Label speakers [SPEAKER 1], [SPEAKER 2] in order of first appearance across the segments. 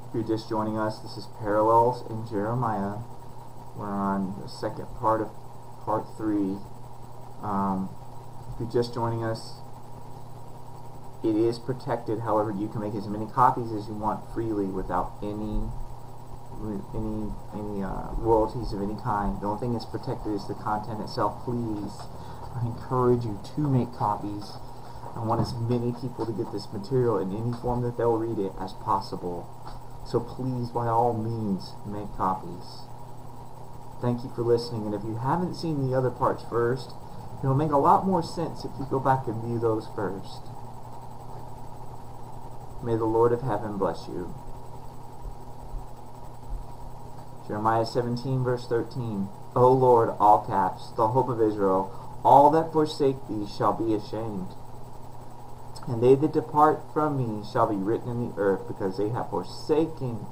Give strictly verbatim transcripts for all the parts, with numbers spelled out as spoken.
[SPEAKER 1] If you're just joining us, this is Parallels in Jeremiah. We're on the second part of part three. Um, if you're just joining us, it is protected. However, you can make as many copies as you want freely without any any any uh, royalties of any kind. The only thing that's protected is the content itself. Please, I encourage you to make copies. I want as many people to get this material in any form that they'll read it as possible. So please, by all means, make copies. Thank you for listening. And if you haven't seen the other parts first, it'll make a lot more sense if you go back and view those first. May the Lord of heaven bless you. Jeremiah seventeen, verse thirteen. O Lord, all caps, the hope of Israel, all that forsake thee shall be ashamed. And they that depart from me shall be written in the earth, because they have forsaken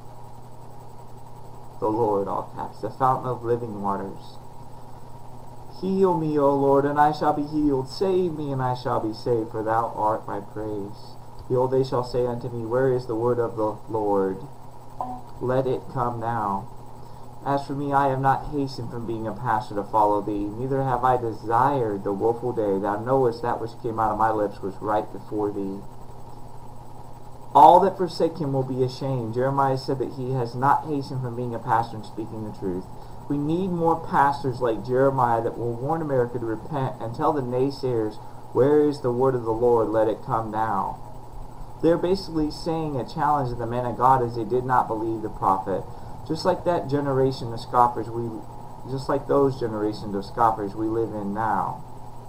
[SPEAKER 1] the Lord, all caps, the fountain of living waters. Heal me, O Lord, and I shall be healed. Save me, and I shall be saved, for thou art my praise. Behold, they shall say unto me, where is the word of the Lord? Let it come now. As for me, I have not hastened from being a pastor to follow thee, neither have I desired the woeful day. Thou knowest that which came out of my lips was right before thee. All that forsake him will be ashamed. Jeremiah said that he has not hastened from being a pastor and speaking the truth. We need more pastors like Jeremiah that will warn America to repent and tell the naysayers, where is the word of the Lord? Let it come now. They're basically saying a challenge to the men of God as they did not believe the prophet. Just like that generation of scoffers, we, just like those generations of scoffers we live in now.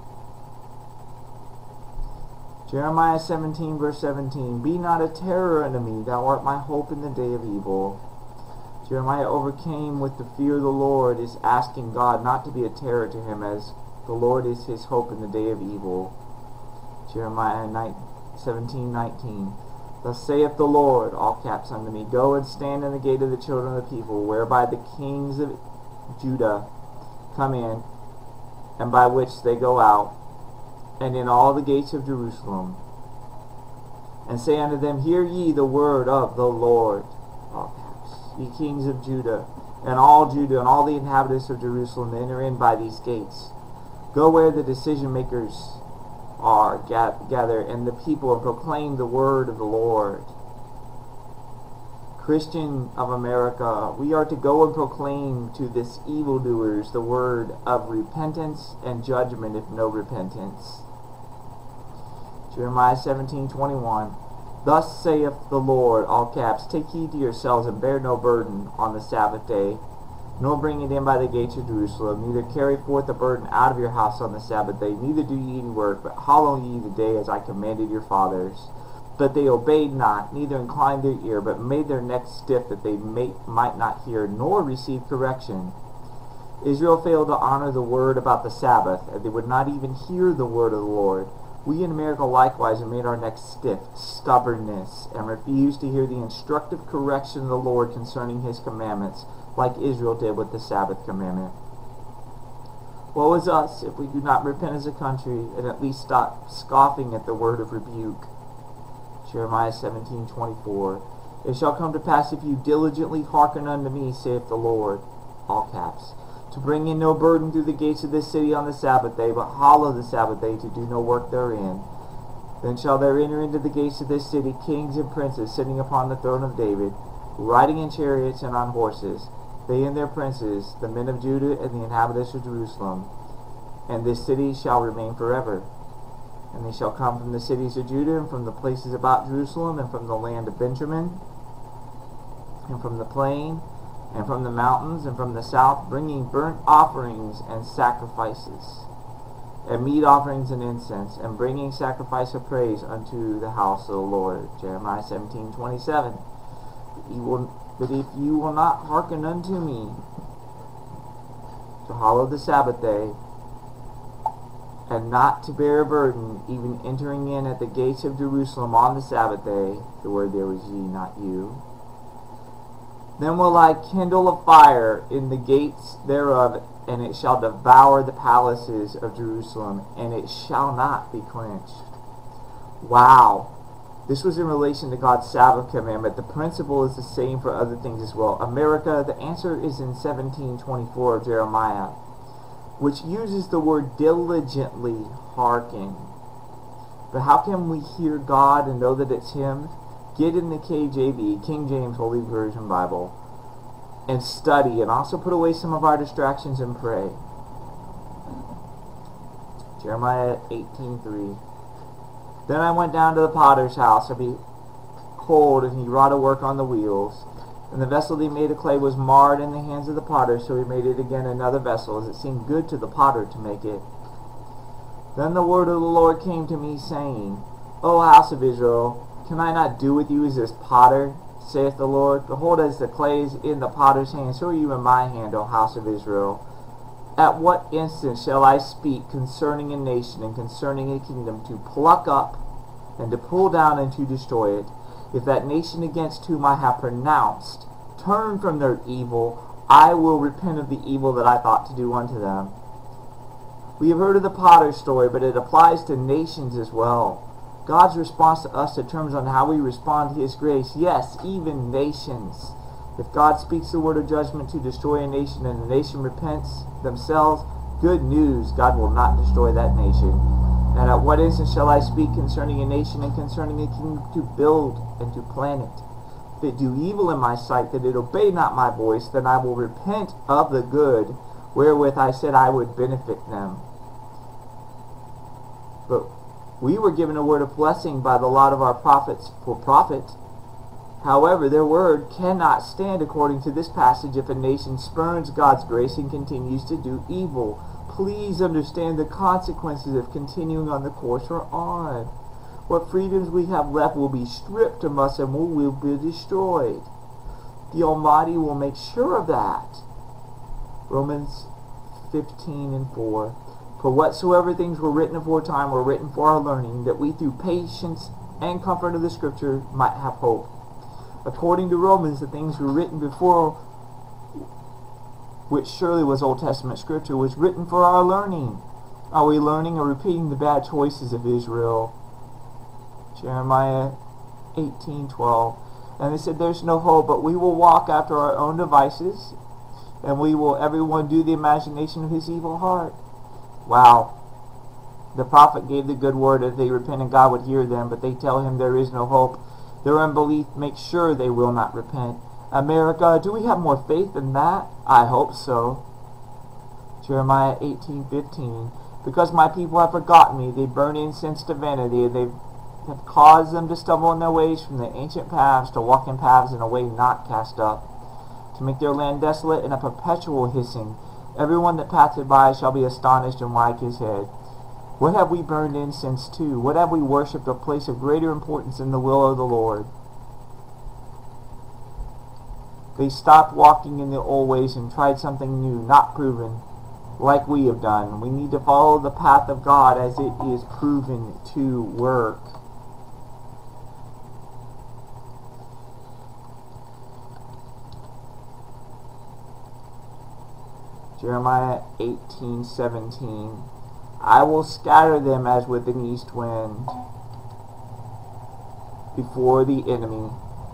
[SPEAKER 1] Jeremiah seventeen, verse seventeen. Be not a terror unto me, thou art my hope in the day of evil. Jeremiah overcame with the fear of the Lord, is asking God not to be a terror to him, as the Lord is his hope in the day of evil. Jeremiah seventeen, nineteen. Thus saith the Lord, all caps unto me, go and stand in the gate of the children of the people, whereby the kings of Judah come in, and by which they go out, and in all the gates of Jerusalem. And say unto them, hear ye the word of the Lord, all caps, ye kings of Judah, and all Judah, and all the inhabitants of Jerusalem, enter in by these gates. Go where the decision makers are gather, and the people, and proclaim the word of the Lord. Christian of America, we are to go and proclaim to this evildoers the word of repentance and judgment if no repentance. Jeremiah seventeen, twenty-one. Thus saith the Lord, all caps, take heed to yourselves, and bear no burden on the Sabbath day, nor bring it in by the gates of Jerusalem, neither carry forth the burden out of your house on the Sabbath day, neither do ye any work, but hallow ye the day as I commanded your fathers. But they obeyed not, neither inclined their ear, but made their necks stiff, that they may, might not hear, nor receive correction. Israel failed to honor the word about the Sabbath, and they would not even hear the word of the Lord. We in America likewise have made our necks stiff, stubbornness, and refused to hear the instructive correction of the Lord concerning his commandments, like Israel did with the Sabbath commandment. Woe is us if we do not repent as a country, and at least stop scoffing at the word of rebuke. Jeremiah seventeen, twenty-four. It shall come to pass, if you diligently hearken unto me, saith the Lord, all caps, to bring in no burden through the gates of this city on the Sabbath day, but hallow the Sabbath day, to do no work therein. Then shall there enter into the gates of this city kings and princes sitting upon the throne of David, riding in chariots and on horses, they and their princes, the men of Judah and the inhabitants of Jerusalem. And this city shall remain forever. And they shall come from the cities of Judah, and from the places about Jerusalem, and from the land of Benjamin, and from the plain, and from the mountains, and from the south, bringing burnt offerings and sacrifices, and meat offerings and incense, and bringing sacrifice of praise unto the house of the Lord. Jeremiah seventeen, twenty-seven. He will But if you will not hearken unto me, to hallow the Sabbath day, and not to bear a burden, even entering in at the gates of Jerusalem on the Sabbath day, the word there was ye, not you, then will I kindle a fire in the gates thereof, and it shall devour the palaces of Jerusalem, and it shall not be quenched. Wow. This was in relation to God's Sabbath commandment. The principle is the same for other things as well. America, the answer is in seventeen twenty-four of Jeremiah, which uses the word diligently hearken. But how can we hear God and know that it's Him? Get in the K J V, King James Holy Version Bible, and study, and also put away some of our distractions and pray. Jeremiah eighteen three. Then I went down to the potter's house, and behold, and he wrought a work on the wheels. And the vessel that he made of clay was marred in the hands of the potter, so he made it again another vessel, as it seemed good to the potter to make it. Then the word of the Lord came to me, saying, O house of Israel, can I not do with you as this potter, saith the Lord? Behold, as the clay is in the potter's hand, so are you in my hand, O house of Israel. At what instant shall I speak concerning a nation and concerning a kingdom, to pluck up and to pull down and to destroy it? If that nation against whom I have pronounced turn from their evil, I will repent of the evil that I thought to do unto them. We have heard of the potter's story, but it applies to nations as well. God's response to us determines on how we respond to His grace. Yes, even nations. If God speaks the word of judgment to destroy a nation and the nation repents themselves, good news, God will not destroy that nation. And at what instant shall I speak concerning a nation and concerning a kingdom, to build and to plant it? If it do evil in my sight, that it obey not my voice, then I will repent of the good wherewith I said I would benefit them. But we were given a word of blessing by the lot of our prophets for profit. However, their word cannot stand according to this passage if a nation spurns God's grace and continues to do evil. Please understand the consequences of continuing on the course we're on. What freedoms we have left will be stripped from us and will be destroyed. The Almighty will make sure of that. Romans fifteen and four. For whatsoever things were written aforetime were written for our learning, that we through patience and comfort of the Scripture might have hope. According to Romans, the things were written before, which surely was Old Testament Scripture, was written for our learning. Are we learning or repeating the bad choices of Israel? Jeremiah eighteen twelve. And they said, there's no hope, but we will walk after our own devices, and we will everyone do the imagination of his evil heart. Wow. The prophet gave the good word that they repent and God would hear them, but they tell him there is no hope. Their unbelief makes sure they will not repent. America, do we have more faith than that? I hope so. Jeremiah eighteen fifteen. Because my people have forgotten me, they burn incense to vanity, and they have caused them to stumble in their ways from the ancient paths, to walk in paths in a way not cast up, to make their land desolate and a perpetual hissing. Everyone that passeth by shall be astonished and wag his head. What have we burned incense to? What have we worshipped, a place of greater importance than the will of the Lord? They stopped walking in the old ways and tried something new, not proven, like we have done. We need to follow the path of God as it is proven to work. Jeremiah eighteen seventeen. I will scatter them as with an east wind before the enemy.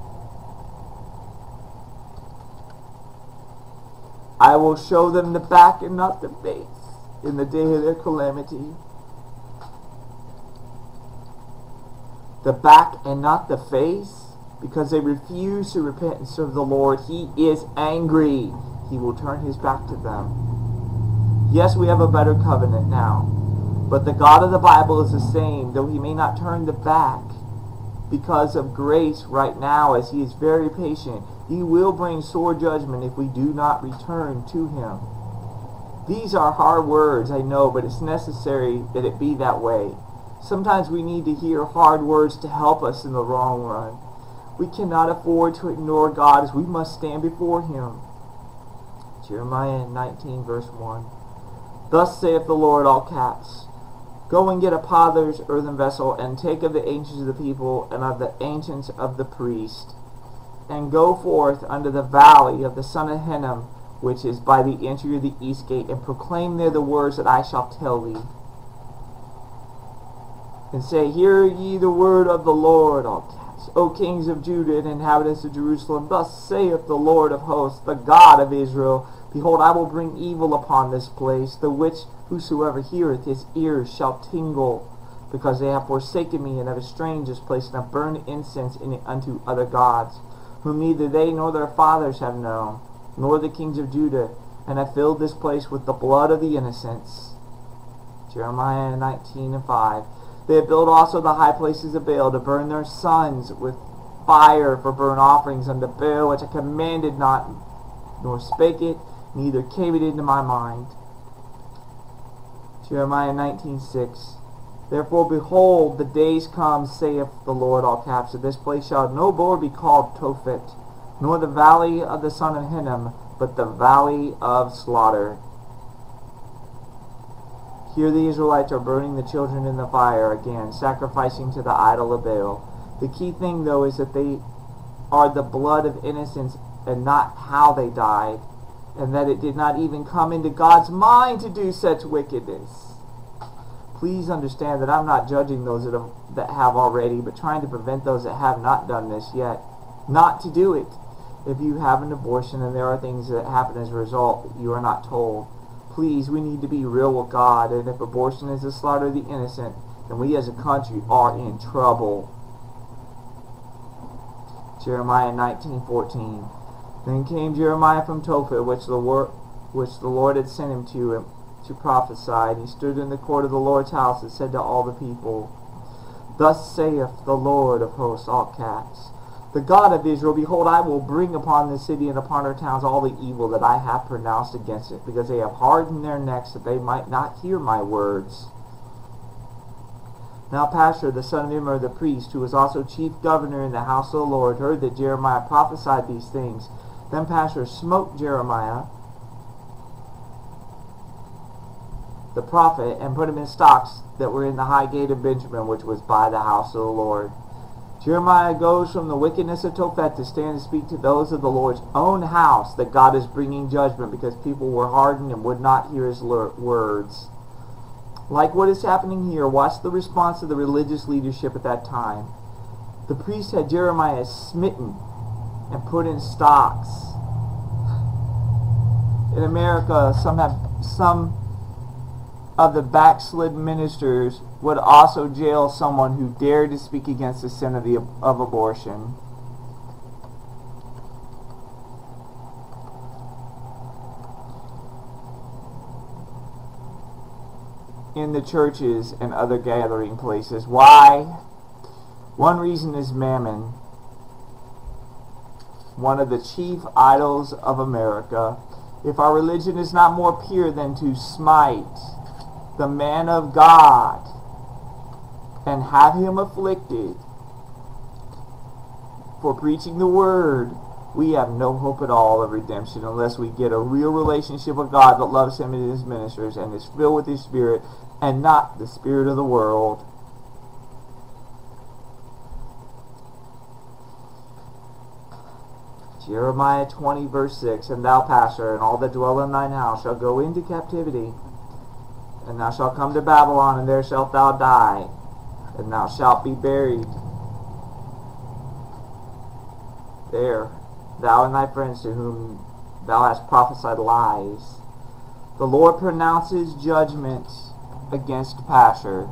[SPEAKER 1] I will show them the back and not the face in the day of their calamity. The back and not the face, because they refuse to repent and serve the Lord. He is angry. He will turn his back to them. Yes, we have a better covenant now, but the God of the Bible is the same, though he may not turn the back because of grace right now, as he is very patient. He will bring sore judgment if we do not return to him. These are hard words, I know, but it's necessary that it be that way. Sometimes we need to hear hard words to help us in the long run. We cannot afford to ignore God, as we must stand before him. Jeremiah nineteen verse one. Thus saith the Lord, all caps, go and get a potter's earthen vessel, and take of the ancients of the people, and of the ancients of the priest, and go forth unto the valley of the son of Hinnom, which is by the entry of the east gate, and proclaim there the words that I shall tell thee. and say, Hear ye the word of the Lord, all caps, O kings of Judah and inhabitants of Jerusalem. Thus saith the Lord of hosts, the God of Israel, Behold, I will bring evil upon this place, the which whosoever heareth his ears shall tingle, because they have forsaken me and have estranged this place, and have burned incense in it unto other gods, whom neither they nor their fathers have known, nor the kings of Judah, and have filled this place with the blood of the innocents. Jeremiah nineteen and five. They have built also the high places of Baal, to burn their sons with fire for burnt offerings unto Baal, which I commanded not, nor spake it, neither came it into my mind. Jeremiah nineteen six. Therefore, behold, the days come, saith the Lord, all caps, that this place shall no more be called Tophet, nor the valley of the son of Hinnom, but the valley of slaughter. Here the Israelites are burning the children in the fire again, sacrificing to the idol of Baal. The key thing, though, is that they are the blood of innocents and not how they died, and that it did not even come into God's mind to do such wickedness. Please understand that I'm not judging those that have, that have already, but trying to prevent those that have not done this yet not to do it. If you have an abortion and there are things that happen as a result that you are not told, please, we need to be real with God. And if abortion is the slaughter of the innocent, then we as a country are in trouble. Jeremiah nineteen fourteen. Then came Jeremiah from Tophet, which the, wor which the Lord had sent him to him, to prophesy, and he stood in the court of the Lord's house and said to all the people, Thus saith the Lord of hosts, all caps, the God of Israel, Behold, I will bring upon this city and upon her towns all the evil that I have pronounced against it, because they have hardened their necks that they might not hear my words. Now Pashur, the son of Immer, the priest, who was also chief governor in the house of the Lord, heard that Jeremiah prophesied these things. Then Pashur smote Jeremiah, the prophet, and put him in stocks that were in the high gate of Benjamin, which was by the house of the Lord. Jeremiah goes from the wickedness of Tophet to stand and speak to those of the Lord's own house that God is bringing judgment because people were hardened and would not hear his words. Like what is happening here, watch the response of the religious leadership at that time. The priest had Jeremiah smitten and put in stocks. In America, some have some of the backslid ministers would also jail someone who dared to speak against the sin of, the, of abortion. In the churches and other gathering places. Why? One reason is mammon, one of the chief idols of America. If our religion is not more pure than to smite the man of God and have him afflicted for preaching the word, we have no hope at all of redemption unless we get a real relationship with God that loves him and his ministers and is filled with his spirit and not the spirit of the world. Jeremiah twenty verse six, And thou, Pashur, and all that dwell in thine house shall go into captivity, and thou shalt come to Babylon, and there shalt thou die, and thou shalt be buried there, thou and thy friends to whom thou hast prophesied lies. The Lord pronounces judgment against Pashur.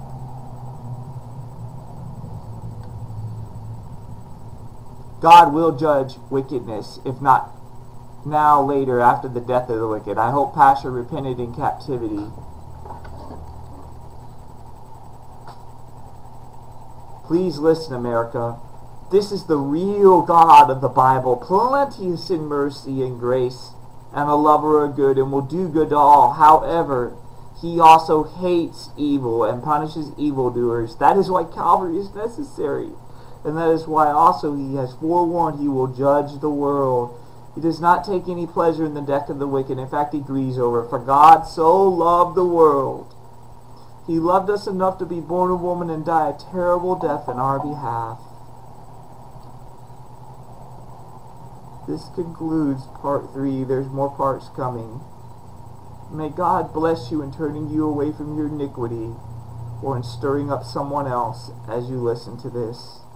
[SPEAKER 1] God will judge wickedness, if not now, later, after the death of the wicked. I hope Pashur repented in captivity. Please listen, America. This is the real God of the Bible, plenteous in mercy and grace, and a lover of good, and will do good to all. However, he also hates evil and punishes evildoers. That is why Calvary is necessary. And that is why also he has forewarned he will judge the world. He does not take any pleasure in the death of the wicked. In fact, he grieves over it. For God so loved the world. He loved us enough to be born of woman and die a terrible death in our behalf. This concludes part three. There's more parts coming. May God bless you in turning you away from your iniquity or in stirring up someone else as you listen to this.